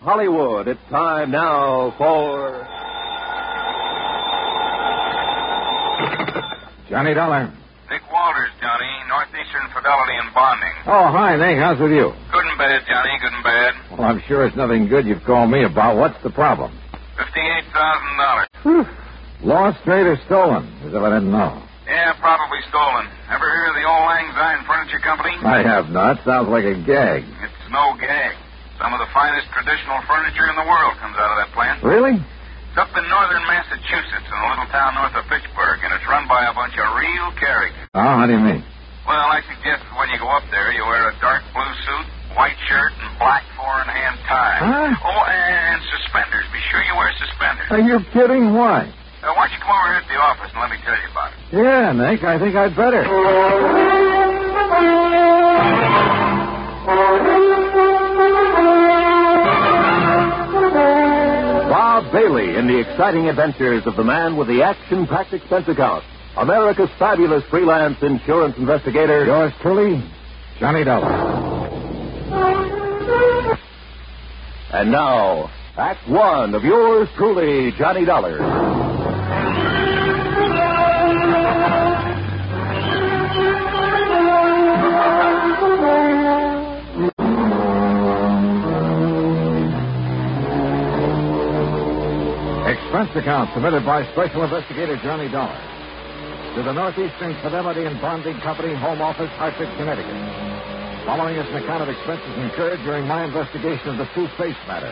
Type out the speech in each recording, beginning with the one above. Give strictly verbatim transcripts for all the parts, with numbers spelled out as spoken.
Hollywood. It's time now for... Johnny Dollar. Nick Walters, Johnny. Northeastern Fidelity and Bonding. Oh, hi, Nick. How's with you? Good and bad, Johnny. Good and bad. Well, I'm sure it's nothing good you've called me about. What's the problem? fifty-eight thousand dollars. Lost, straight, or stolen? As if I didn't know. Yeah, probably stolen. Ever hear of the old Lang Syne Furniture Company? I have not. Sounds like a gag. It's no gag. Some of the finest traditional furniture in the world comes out of that plant. Really? It's up in northern Massachusetts in a little town north of Pittsburgh, and it's run by a bunch of real characters. Oh, how do you mean? Well, I suggest that when you go up there, you wear a dark blue suit, white shirt, and black four-in-hand tie. Huh? Oh, and suspenders. Be sure you wear suspenders. Are you kidding? Why? Uh, why don't you come over here to the office and let me tell you about it? Yeah, Nick, I think I'd better. Bob Bailey in the exciting adventures of the man with the action-packed expense account. America's fabulous freelance insurance investigator. Yours truly, Johnny Dollar. And now, Act One of yours truly, Johnny Dollar. Expense account submitted by Special Investigator Johnny Dollar to the Northeastern Fidelity and Bonding Company, Home Office, Hartford, Connecticut. Following is an account of expenses incurred during my investigation of the Two-Face matter.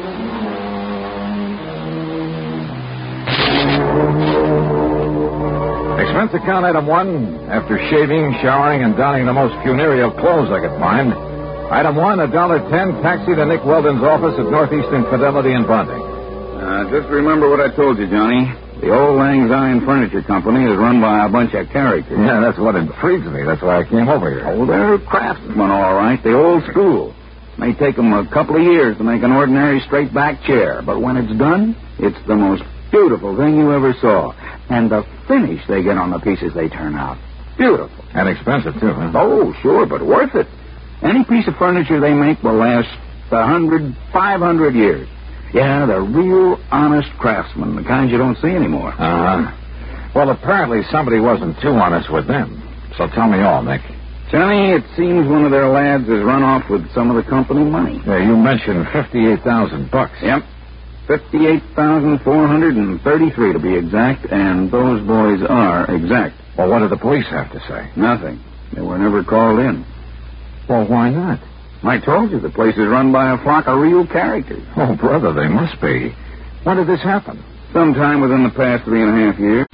Expense account item one, after shaving, showering, and donning the most funereal clothes I could find. Item one, a dollar ten, taxi to Nick Weldon's office at Northeastern Fidelity and Bonding. Uh, just remember what I told you, Johnny. The old Lang Syne Furniture Company is run by a bunch of characters. Yeah, that's what intrigues me. That's why I came over here. Oh, they're craftsmen, all right. The old school. May take them a couple of years to make an ordinary straight-back chair, but when it's done, it's the most beautiful thing you ever saw. And the finish they get on the pieces they turn out. Beautiful. And expensive, too, huh? Oh, sure, but worth it. Any piece of furniture they make will last a hundred, five hundred years. Yeah, they're real honest craftsmen, the kinds you don't see anymore. Uh-huh. Well, apparently somebody wasn't too honest with them. So tell me all, Nick. Johnny, it seems one of their lads has run off with some of the company money. Yeah, you mentioned fifty-eight thousand bucks. Yep. fifty-eight thousand four hundred thirty-three to be exact, and those boys are exact. Well, what did the police have to say? Nothing. They were never called in. Well, why not? I told you, the place is run by a flock of real characters. Oh, brother, they must be. When did this happen? Sometime within the past three and a half years.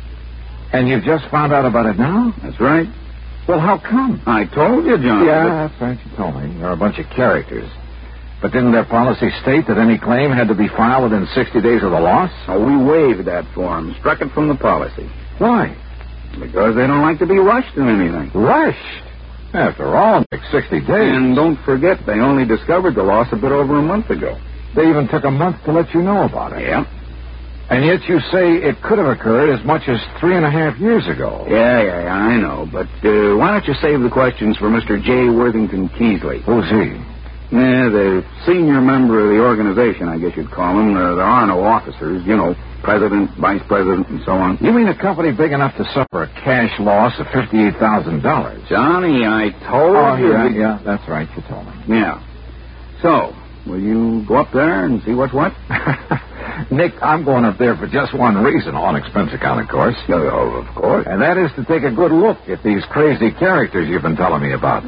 And you've just found out about it now? That's right. Well, how come? I told you, John. Yeah, but... that's right, you told me. They're a bunch of characters. But didn't their policy state that any claim had to be filed within sixty days of the loss? Oh, we waived that for them, struck it from the policy. Why? Because they don't like to be rushed in anything. Rushed? After all, Nick, sixty days. And don't forget, they only discovered the loss a bit over a month ago. They even took a month to let you know about it. Yeah. And yet you say it could have occurred as much as three and a half years ago. Yeah, yeah, yeah, I know. But uh, why don't you save the questions for Mister J. Worthington Keesley? Who's he? Yeah, the senior member of the organization, I guess you'd call him. Uh, there are no officers, you know, president, vice president, and so on. You mean a company big enough to suffer a cash loss of fifty-eight thousand dollars? Johnny, I told oh, you. Yeah, yeah, that's right, you told me. Yeah. So, will you go up there and see what's what? Nick, I'm going up there for just one reason, on expense account, of course. Oh, of course. And that is to take a good look at these crazy characters you've been telling me about.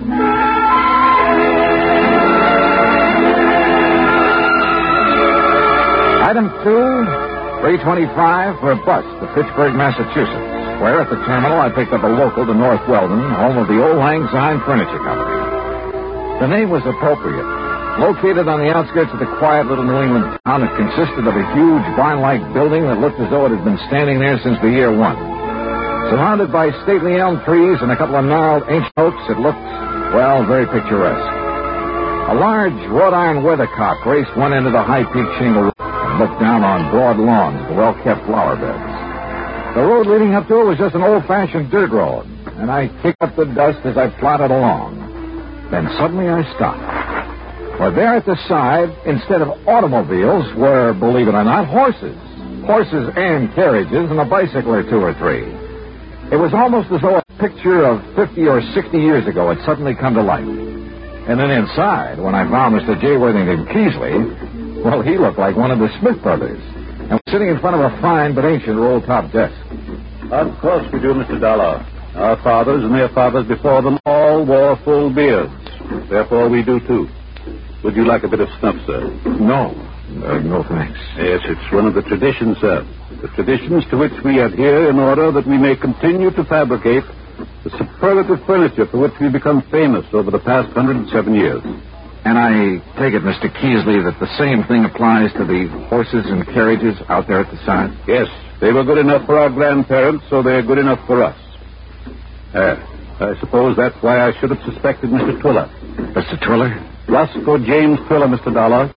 Item two, three twenty-five for a bus to Pittsburgh, Massachusetts, where at the terminal I picked up a local to North Weldon, home of the old Lang Syne Furniture Company. The name was appropriate. Located on the outskirts of the quiet little New England town, it consisted of a huge barn-like building that looked as though it had been standing there since the year one. Surrounded by stately elm trees and a couple of gnarled ancient oaks, it looked, well, very picturesque. A large wrought iron weathercock raced one end of the high-peaked shingle roof and looked down on broad lawns and well-kept flower beds. The road leading up to it was just an old-fashioned dirt road, and I kicked up the dust as I plodded along. Then suddenly I stopped. Well, there at the side, instead of automobiles, were, believe it or not, horses. Horses and carriages and a bicycle or two or three. It was almost as though a picture of fifty or sixty years ago had suddenly come to life. And then inside, when I found Mister J. Worthington Keasley, well, he looked like one of the Smith brothers, and was sitting in front of a fine but ancient roll-top desk. Of course we do, Mister Dollar. Our fathers and their fathers before them all wore full beards. Therefore, we do, too. Would you like a bit of snuff, sir? No. Uh, no, thanks. Yes, it's one of the traditions, sir. The traditions to which we adhere in order that we may continue to fabricate the superlative furniture for which we've become famous over the past one hundred seven years. And I take it, Mister Keasley, that the same thing applies to the horses and carriages out there at the side? Yes, they were good enough for our grandparents, so they're good enough for us. Uh, I suppose that's why I should have suspected Mister Twiller. Mister Twiller? Roscoe James Twiller, Mister Dollar.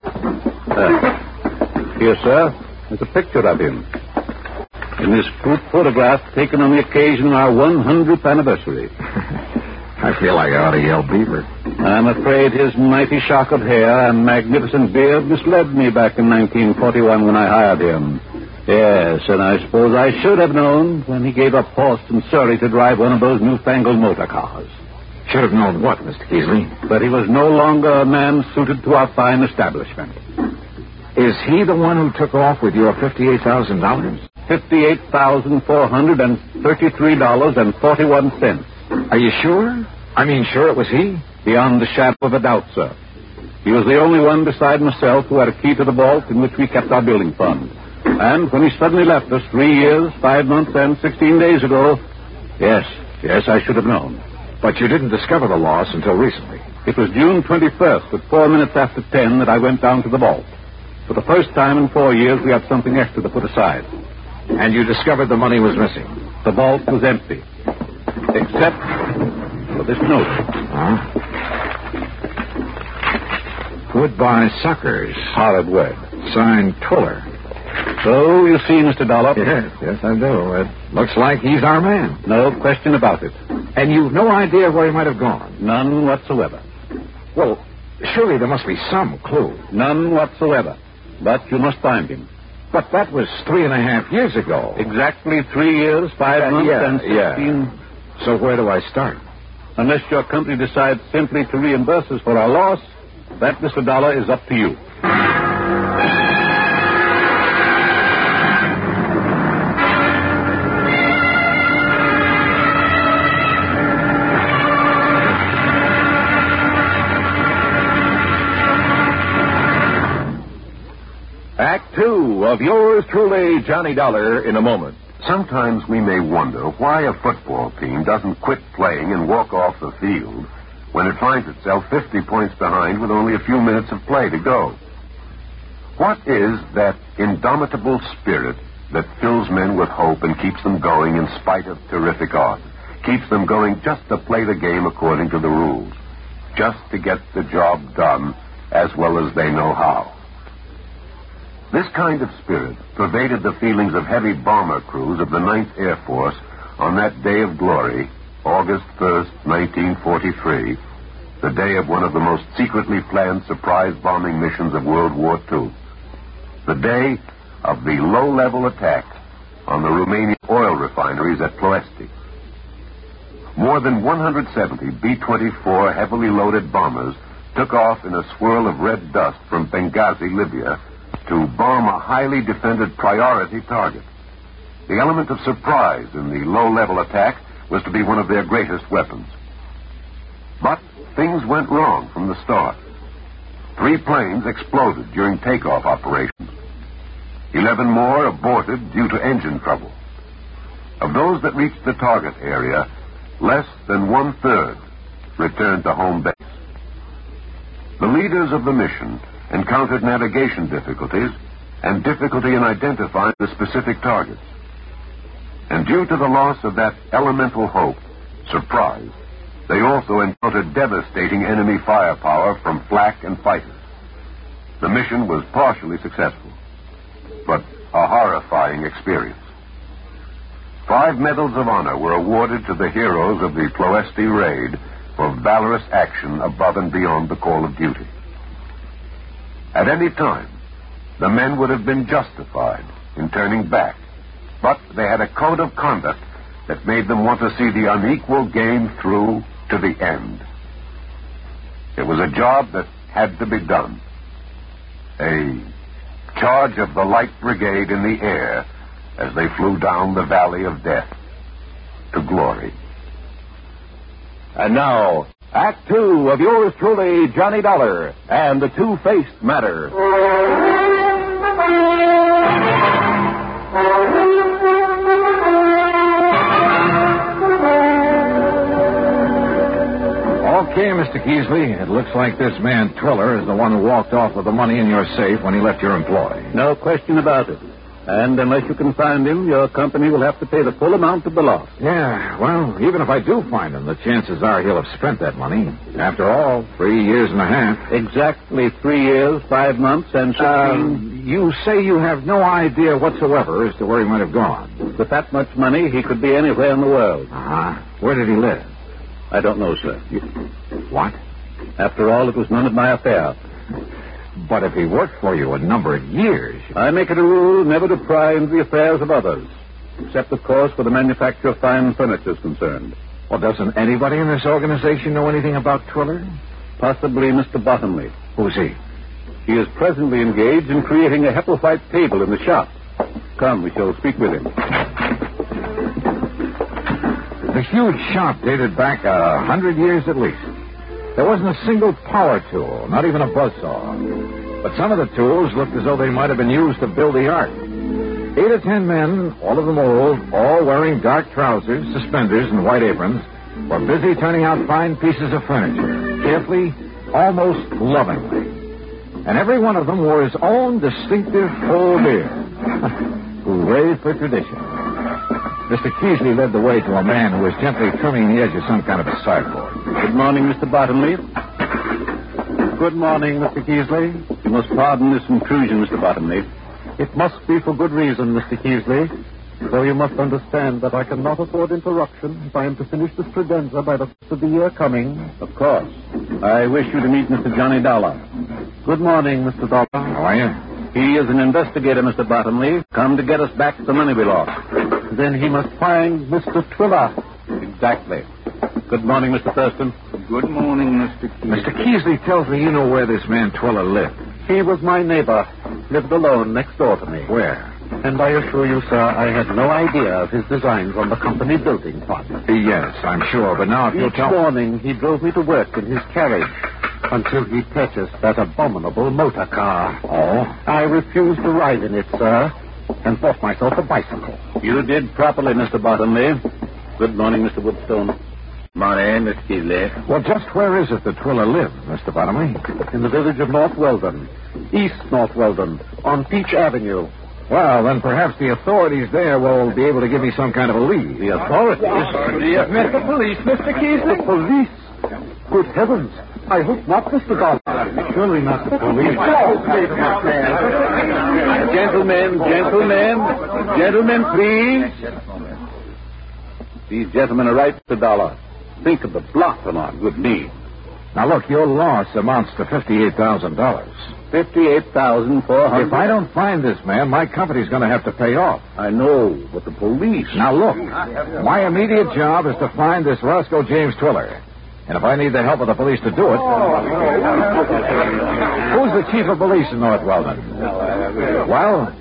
Uh, here, sir, there's a picture of him. In this group photograph taken on the occasion of our one hundredth anniversary. I feel like I ought to yell beaver. I'm afraid his mighty shock of hair and magnificent beard misled me back in nineteen forty-one when I hired him. Yes, and I suppose I should have known when he gave up Horst and Surrey to drive one of those newfangled motor cars. Should have known what, Mister Keasley? But he was no longer a man suited to our fine establishment. Is he the one who took off with your fifty-eight thousand dollars? fifty-eight thousand four hundred thirty-three dollars and forty-one cents. Are you sure? I mean, sure it was he? Beyond the shadow of a doubt, sir. He was the only one beside myself who had a key to the vault in which we kept our building fund. And when he suddenly left us three years, five months, and sixteen days ago, yes, yes, I should have known. But you didn't discover the loss until recently. It was June twenty-first, at four minutes after ten, that I went down to the vault. For the first time in four years, we had something extra to put aside. And you discovered the money was missing? The vault was empty. Except for this note. Huh? Goodbye, suckers. Horrid word. Signed, Twiller. So, you see, Mister Dollar? Yes, yes, I do. It looks like he's our man. No question about it. And you've no idea where he might have gone? None whatsoever. Well, surely there must be some clue. None whatsoever. But you must find him. But that was three and a half years ago. Exactly three years, five uh, months, yeah, and sixteen... Yeah. So where do I start? Unless your company decides simply to reimburse us for our loss, that, Mister Dollar, is up to you. Act two of yours truly, Johnny Dollar, in a moment. Sometimes we may wonder why a football team doesn't quit playing and walk off the field when it finds itself fifty points behind with only a few minutes of play to go. What is that indomitable spirit that fills men with hope and keeps them going in spite of terrific odds? Keeps them going just to play the game according to the rules, just to get the job done as well as they know how. This kind of spirit pervaded the feelings of heavy bomber crews of the ninth Air Force on that day of glory, August first, nineteen forty-three, the day of one of the most secretly planned surprise bombing missions of World War Two. The day of the low-level attack on the Romanian oil refineries at Ploesti. More than one hundred seventy B twenty-four heavily loaded bombers took off in a swirl of red dust from Benghazi, Libya, to bomb a highly defended priority target. The element of surprise in the low-level attack was to be one of their greatest weapons. But things went wrong from the start. Three planes exploded during takeoff operations. Eleven more aborted due to engine trouble. Of those that reached the target area, less than one-third returned to home base. The leaders of the mission encountered navigation difficulties and difficulty in identifying the specific targets. And due to the loss of that elemental hope, surprise, they also encountered devastating enemy firepower from flak and fighters. The mission was partially successful, but a horrifying experience. Five medals of honor were awarded to the heroes of the Ploesti raid for valorous action above and beyond the call of duty. At any time, the men would have been justified in turning back, but they had a code of conduct that made them want to see the unequal game through to the end. It was a job that had to be done. A charge of the Light Brigade in the air as they flew down the valley of death to glory. And now, Act Two of yours truly, Johnny Dollar, and the Two-Faced Matter. Okay, Mister Keasley, it looks like this man Twiller is the one who walked off with the money in your safe when he left your employ. No question about it. And unless you can find him, your company will have to pay the full amount of the loss. Yeah, well, even if I do find him, the chances are he'll have spent that money. After all, three years and a half. Exactly three years, five months, and sixteen... Uh, you say you have no idea whatsoever as to where he might have gone. With that much money, he could be anywhere in the world. Uh-huh. Where did he live? I don't know, sir. You... What? After all, it was none of my affair. But if he worked for you a number of years... I make it a rule never to pry into the affairs of others. Except, of course, where the manufacture of fine furniture is concerned. Well, doesn't anybody in this organization know anything about Twiller? Possibly Mister Bottomley. Who's he? He is presently engaged in creating a Hepplewhite table in the shop. Come, we shall speak with him. The huge shop dated back a hundred years at least. There wasn't a single power tool, not even a buzzsaw. But some of the tools looked as though they might have been used to build the ark. Eight or ten men, all of them old, all wearing dark trousers, suspenders, and white aprons, were busy turning out fine pieces of furniture, carefully, almost lovingly. And every one of them wore his own distinctive full beard. Hooray for tradition. Mister Keasley led the way to a man who was gently trimming the edge of some kind of a sideboard. Good morning, Mister Bottomley. Good morning, Mister Keasley. You must pardon this intrusion, Mister Bottomley. It must be for good reason, Mister Keasley. Though you must understand that I cannot afford interruption if I am to finish this credenza by the first of the year coming. Of course. I wish you to meet Mister Johnny Dollar. Good morning, Mister Dollar. How are you? He is an investigator, Mister Bottomley, come to get us back the money we lost. Then he must find Mister Twiller. Exactly. Good morning, Mister Thurston. Good morning, Mister Keasley. Mister Keasley tells me you know where this man Twiller lived. He was my neighbor. Lived alone next door to me. Where? And I assure you, sir, I had no idea of his designs on the company building fund. Yes, I'm sure, but now if you'll Each tell... morning he drove me to work in his carriage until he purchased that abominable motor car. Oh? I refused to ride in it, sir, and bought myself a bicycle. You did properly, Mister Bottomley. Good morning, Mister Woodstone. Morning, Mister Keasley. Well, just where is it that Twiller lived, Mister Bottomley? In the village of North Weldon, East North Weldon, on Peach Avenue. Well, then perhaps the authorities there will be able to give me some kind of a lead. The authorities? Mister Police, Mister Keasley. The police? Good heavens. I hope not, Mister Dollar. Surely not the police. Gentlemen, gentlemen, gentlemen, please. These gentlemen are right, Mister Dollar. Think of the blot on our good name. Now, look, your loss amounts to fifty-eight thousand dollars. Fifty-eight thousand four hundred. If I don't find this man, my company's going to have to pay off. I know, but the police... Now, look, my immediate job is to find this Roscoe James Twiller. And if I need the help of the police to do it... Who's the chief of police in North Weldon? Well?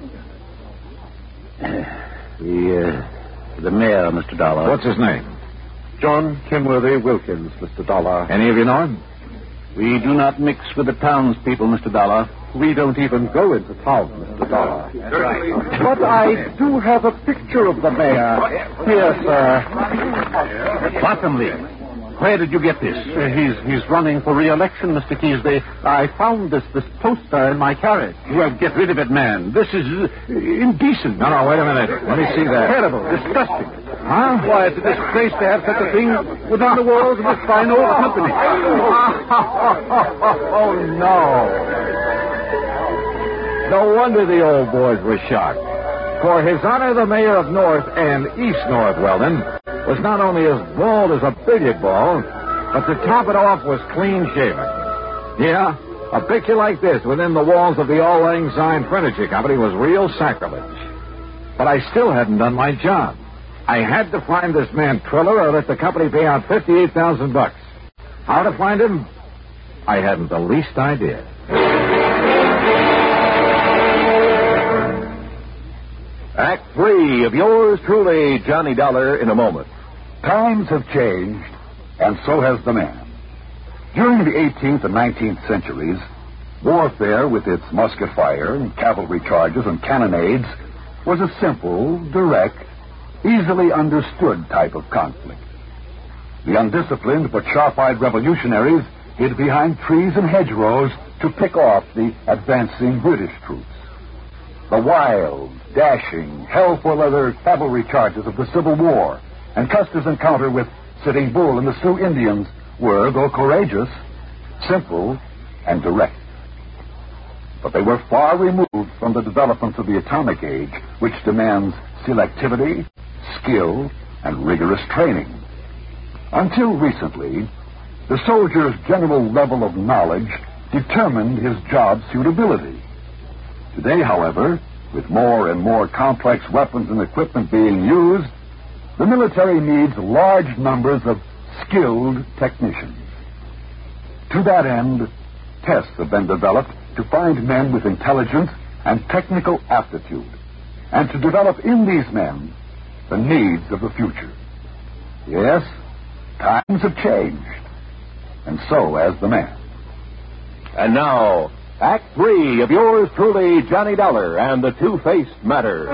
The, uh, the mayor, Mister Dollar. What's his name? John Kenworthy Wilkins, Mister Dollar. Any of you know him? We do not mix with the townspeople, Mister Dollar. We don't even go into town, Mister Dollar. But I do have a picture of the mayor. Here, sir. Bottomley, where did you get this? Uh, he's he's running for re-election, Mister Keasley. I found this this poster in my carriage. Well, get rid of it, man. This is uh, indecent. No, no, wait a minute. Let me see that. Terrible, disgusting. Huh? Why, it's a disgrace to have such a thing within the walls of this fine old company. Oh, no. No wonder the old boys were shocked. For His Honor the Mayor of North and East North Weldon was not only as bald as a billiard ball, but to top it off was clean shaven. Yeah, A picture like this within the walls of the Auld Lang Syne Furniture Company was real sacrilege. But I still hadn't done my job. I had to find this man Twiller or let the company pay out fifty-eight thousand bucks. How to find him? I hadn't the least idea. Act three of yours truly, Johnny Dollar, in a moment. Times have changed, and so has the man. During the eighteenth and nineteenth centuries, warfare with its musket fire and cavalry charges and cannonades was a simple, direct, easily understood type of conflict. The undisciplined but sharp-eyed revolutionaries hid behind trees and hedgerows to pick off the advancing British troops. The wild, dashing, hell-for-leather cavalry charges of the Civil War and Custer's encounter with Sitting Bull and the Sioux Indians were, though courageous, simple and direct. But they were far removed from the developments of the atomic age, which demands selectivity, skill, and rigorous training. Until recently, the soldier's general level of knowledge determined his job suitability. Today, however, with more and more complex weapons and equipment being used, the military needs large numbers of skilled technicians. To that end, tests have been developed to find men with intelligence and technical aptitude, and to develop in these men the needs of the future. Yes, times have changed, and so has the man. And now, Act three of yours truly, Johnny Dollar and the Two-Faced Matter.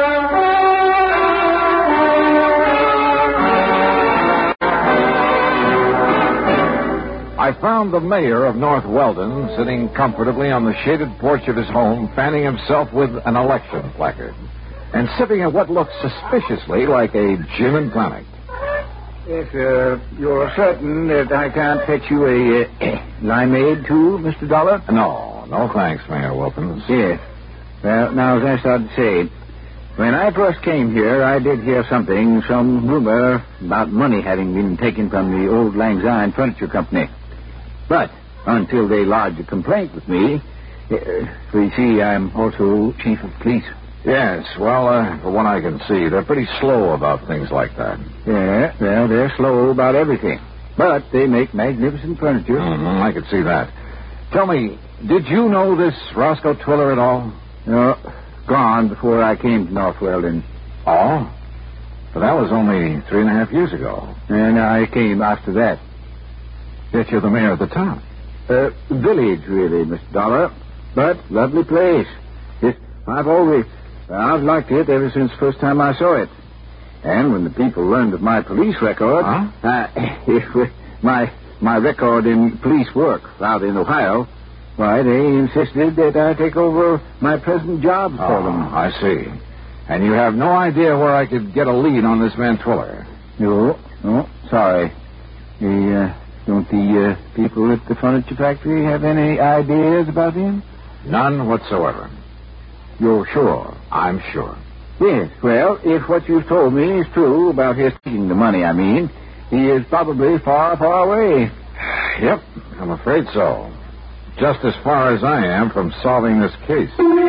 I found the mayor of North Weldon sitting comfortably on the shaded porch of his home, fanning himself with an election placard and sipping at what looked suspiciously like a gin and tonic. Yes, uh, you're certain that I can't fetch you a uh, limeade, too, Mister Dollar? No, no thanks, Mayor Wilkins. Yes. Well, now, as I started to say, when I first came here, I did hear something, some rumor about money having been taken from the Auld Lang Syne Furniture Company. But until they lodged a complaint with me, uh, for you see, I'm also chief of police. Yes, well, uh, from what I can see, they're pretty slow about things like that. Yeah, well, they're slow about everything. But they make magnificent furniture. Mm-hmm, I could see that. Tell me, did you know this Roscoe Twiller at all? No, gone before I came to North Weldon. Oh? But that was only three and a half years ago. And I came after that. Yet you're the mayor of the town. Uh, village, really, Mister Dollar. But lovely place. It, I've always... I've liked it ever since the first time I saw it. And when the people learned of my police record... Huh? Uh, if, my, my record in police work out in Ohio, why, they insisted that I take over my present job oh, for them. I see. And you have no idea where I could get a lead on this man Twiller? No, no, sorry. The, uh, don't the uh, people at the furniture factory have any ideas about him? None whatsoever. You're sure? I'm sure. Yes, well, if what you've told me is true about his taking the money, I mean, he is probably far, far away. Yep, I'm afraid so. Just as far as I am from solving this case.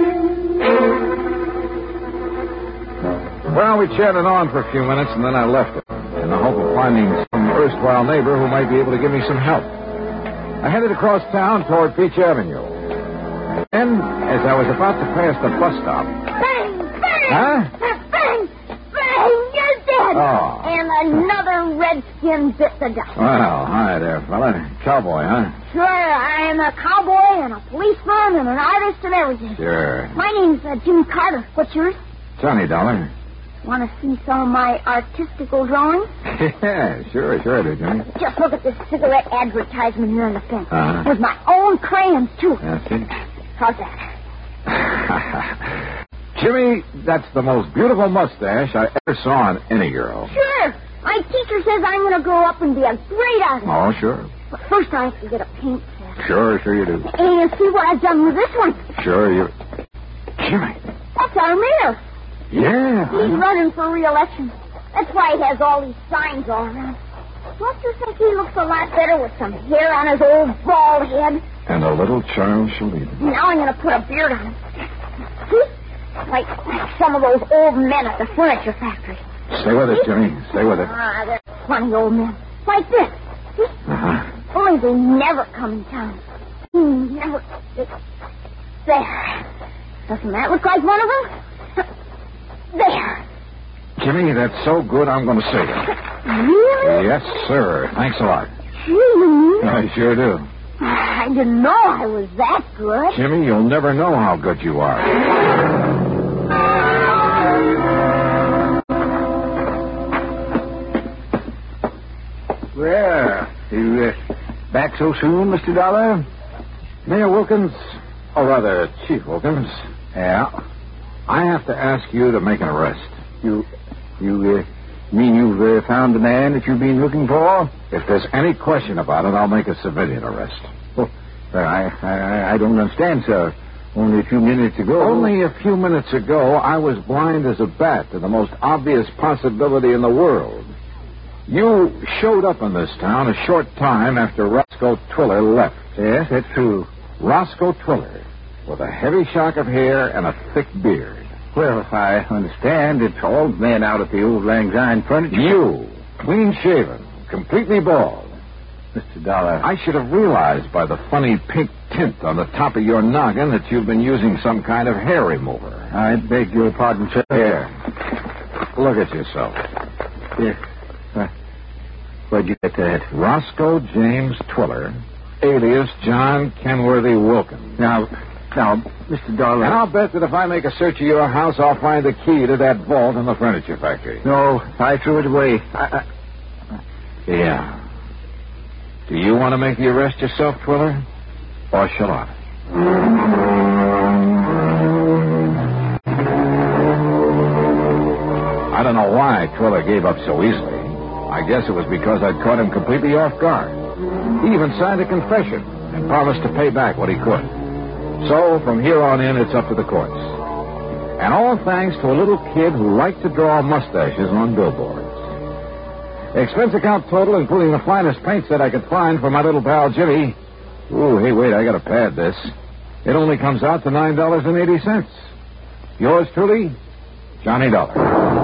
Well, we chatted on for a few minutes, and then I left him, in the hope of finding some erstwhile neighbor who might be able to give me some help. I headed across town toward Peach Avenue. And as I was about to pass the bus stop... Bang! Bang! Huh? Bang! Bang! You're dead! Oh. And another redskin bit the dust. Well, hi there, fella. Cowboy, huh? Sure, I'm a cowboy and a policeman and an artist and everything. Sure. My name's uh, Jimmy Carter. What's yours? Johnny Dollar. Want to see some of my artistical drawings? Yeah, sure, sure I do, Jimmy. Just look at this cigarette advertisement here on the fence. Uh-huh. With my own crayons, too. That's it. How's that? Jimmy, that's the most beautiful mustache I ever saw on any girl. Sure. My teacher says I'm going to grow up and be a great artist. Oh, sure. But first I have to get a paint set. Sure, sure you do. And see what I've done with this one. Sure you... Jimmy. That's our mayor. Yeah. He's running for re-election. That's why he has all these signs all around. Don't you think he looks a lot better with some hair on his old bald head? And a little Charles Shalita. Now I'm going to put a beard on him. See? Like, like some of those old men at the furniture factory. Stay with it, Jimmy. Stay with it. Ah, they're funny old men. Like this. See? Uh-huh. Only they never come in town. Never. There. Doesn't that look like one of them? There. Jimmy, that's so good, I'm going to save it. Really? Yes, sir. Thanks a lot. Gee. I sure do. I didn't know I was that good. Jimmy, you'll never know how good you are. Well, you uh, back so soon, Mister Dollar? Mayor Wilkins, or rather, Chief Wilkins. Yeah. I have to ask you to make an arrest. You, you uh, mean you've uh, found the man that you've been looking for? If there's any question about it, I'll make a civilian arrest. Oh, well, I, I, I don't understand, sir. Only a few minutes ago. Only a few minutes ago, I was blind as a bat to the most obvious possibility in the world. You showed up in this town a short time after Roscoe Twiller left. Yes, that's true. Roscoe Twiller, with a heavy shock of hair and a thick beard. Well, if I understand, it's all men out at the old Lang Syne furniture. You, clean-shaven, completely bald. Mister Dollar. I should have realized by the funny pink tint on the top of your noggin that you've been using some kind of hair remover. I beg your pardon, sir. Here. Look at yourself. Yes. Uh, where'd you get that? Roscoe James Twiller, alias John Kenworthy Wilkins. Now, now, Mister Dollar. And I'll bet that if I make a search of your house, I'll find the key to that vault in the furniture factory. No, I threw it away. I, I... Yeah. Do you want to make the arrest yourself, Twiller? Or shall I? I don't know why Twiller gave up so easily. I guess it was because I'd caught him completely off guard. He even signed a confession and promised to pay back what he could. So, from here on in, it's up to the courts. And all thanks to a little kid who liked to draw mustaches on billboards. Expense account total, including the finest paints that I could find for my little pal Jimmy. Ooh, hey, wait, I gotta pad this. It only comes out to nine dollars and eighty cents. Yours truly, Johnny Dollar.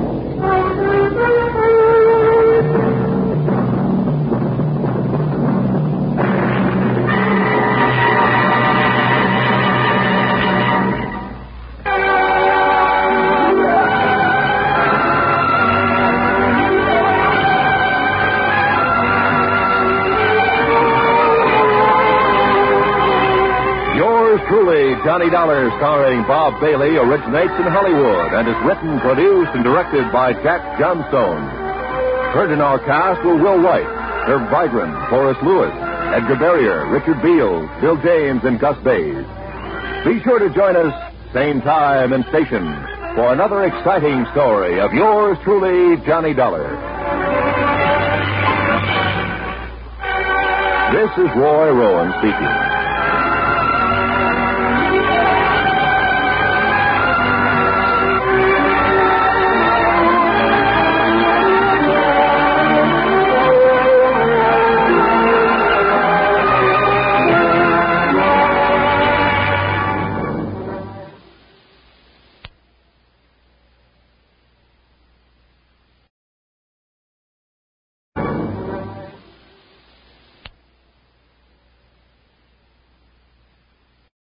Truly, Johnny Dollar, starring Bob Bailey, originates in Hollywood and is written, produced, and directed by Jack Johnstone. Heard in our cast were Will White, Herb Vigran, Forrest Lewis, Edgar Barrier, Richard Beals, Bill James, and Gus Bays. Be sure to join us, same time and station, for another exciting story of yours truly, Johnny Dollar. This is Roy Rowan speaking.